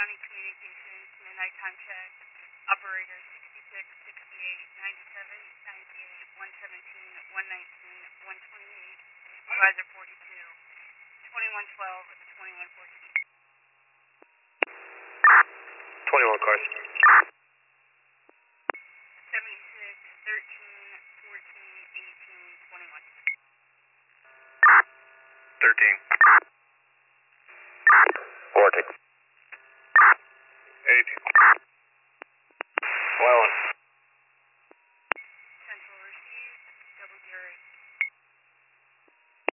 County Communications, midnight time check. Operator 66, 68, 97, 98, 117, 119, 128. Supervisor 42, 2112, 2114. 21 cars. 76, 13, 14, 18, 21. 13.